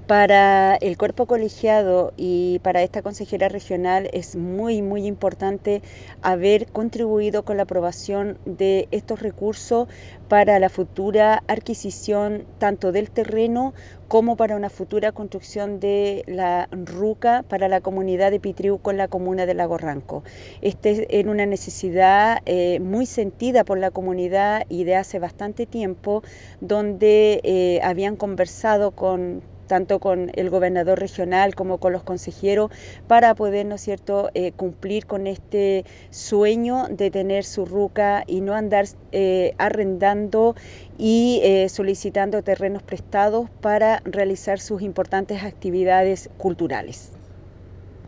Para el cuerpo colegiado y para esta consejera regional es muy importante haber contribuido con la aprobación de estos recursos para la futura adquisición tanto del terreno como para una futura construcción de la RUCA para la comunidad de Pitriuco en la comuna de Lago Ranco. Este era una necesidad muy sentida por la comunidad y de hace bastante tiempo, donde habían conversado tanto con el gobernador regional como con los consejeros para poder, ¿no es cierto?, cumplir con este sueño de tener su RUCA y no andar arrendando y solicitando terrenos prestados para realizar sus importantes actividades culturales.